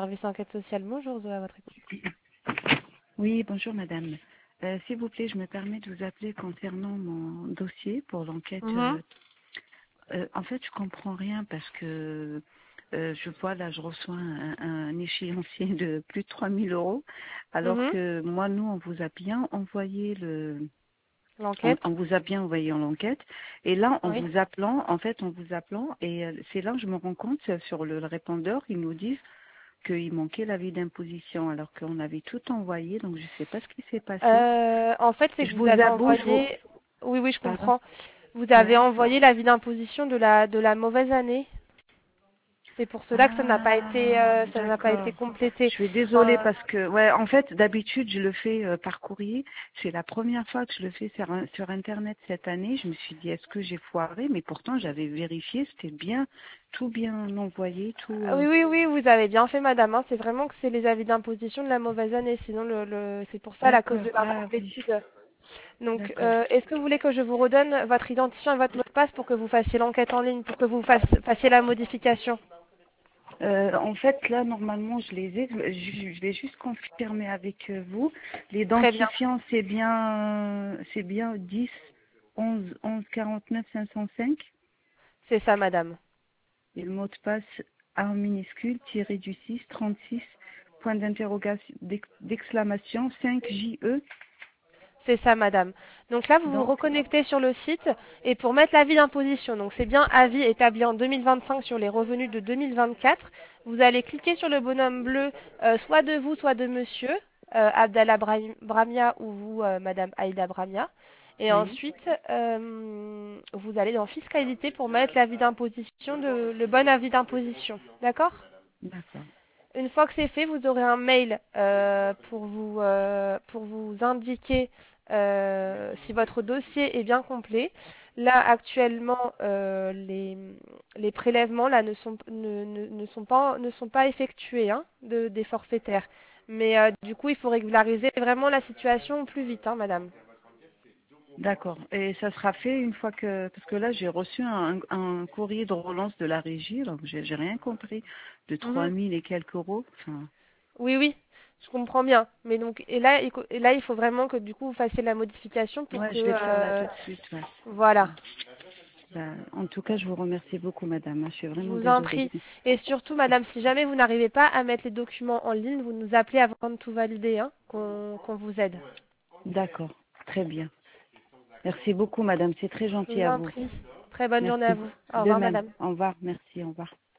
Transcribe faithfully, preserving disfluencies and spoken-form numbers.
service enquête sociale. Bonjour, Zoé, à votre écoute. Oui, bonjour madame. Euh, S'il vous plaît, je me permets de vous appeler concernant mon dossier pour l'enquête. Mhm, euh, euh, en fait, je comprends rien parce que euh, je vois là, je reçois un, un échéancier de plus de trois mille euros, alors mhm. que moi, nous, on vous a bien envoyé le, on, L'enquête. on vous a bien envoyé en l'enquête. Et là, en Oui. vous appelant, en fait, en vous appelant, et euh, c'est là que je me rends compte euh, sur le, le répondeur, ils nous disent qu'il manquait l'avis d'imposition, alors qu'on avait tout envoyé, donc je ne sais pas ce qui s'est passé. Euh, en fait, c'est que Je vous vous avez avoue, je vous... envoyé. Oui, oui, je Pardon. comprends. Vous avez Ouais. envoyé l'avis d'imposition de la de la mauvaise année. C'est pour cela que ça n'a pas été Ah, euh, ça n'a pas été d'accord. complété. Je suis désolée Euh, parce que, ouais, en fait, d'habitude, je le fais euh, par courrier. C'est la première fois que je le fais sur, un- sur Internet cette année. Je me suis dit, est-ce que j'ai foiré? Mais pourtant, j'avais vérifié, c'était bien, tout bien envoyé, tout. Ah euh, oui, oui, oui, vous avez bien fait, madame, hein. C'est vraiment que c'est les avis d'imposition de la mauvaise année. Sinon, le, le- c'est pour ça la cause D'accord. de Ah oui, l'incomplétude. Donc, d'accord. euh, est-ce que vous voulez que je vous redonne votre identifiant et votre mot de passe pour que vous fassiez l'enquête en ligne, pour que vous fasse- fassiez la modification? Euh, en fait, là, normalement, je les ai. Je, je vais juste confirmer avec euh, vous. Très bien. L'identifiant, c'est bien, c'est bien dix, onze, onze, quarante-neuf, cinq cent cinq. C'est ça, madame. Et le mot de passe A en minuscule, tiré du six, trente-six, point d'interrogation, d'ex- d'exclamation, cinq J E. C'est ça, madame. Donc là, vous vous Donc, reconnectez sur le site et pour mettre l'avis d'imposition, donc c'est bien avis établi en deux mille vingt-cinq sur les revenus de deux mille vingt-quatre, vous allez cliquer sur le bonhomme bleu, euh, soit de vous, soit de monsieur, euh, Abdallah Brahim- Bramia ou vous, euh, madame Aïda Bramia. Et oui, ensuite, euh, vous allez dans fiscalité pour mettre l'avis d'imposition, de, le bon avis d'imposition. D'accord? d'accord. Une fois que c'est fait, vous aurez un mail euh, pour, vous, euh, pour vous indiquer euh, si votre dossier est bien complet. Là, actuellement, euh, les, les prélèvements là, ne, sont, ne, ne, ne sont pas, ne sont pas effectués hein, de, des forfaitaires. Mais euh, du coup, il faut régulariser vraiment la situation au plus vite, hein, madame. D'accord. Et ça sera fait une fois que, parce que là, j'ai reçu un, un courrier de relance de la régie, donc j'ai j'ai rien compris, de trois Mhm. mille et quelques euros. Enfin, Oui, oui, je comprends bien. Mais donc, et là, il co- et là, il faut vraiment que du coup, vous fassiez la modification pour ouais, que, je vais le faire là euh, tout de suite. Ouais. voilà. Ben, en tout cas, je vous remercie beaucoup, madame. Je suis Je vraiment vous en désolée. prie. Et surtout, madame, si jamais vous n'arrivez pas à mettre les documents en ligne, vous nous appelez avant de tout valider, hein, qu'on qu'on vous aide. D'accord. Très bien. Merci beaucoup, madame. C'est très Je gentil vous à en vous. prie. Très bonne journée à Merci. vous. Au De revoir, même. madame. Au revoir. Merci. Au revoir.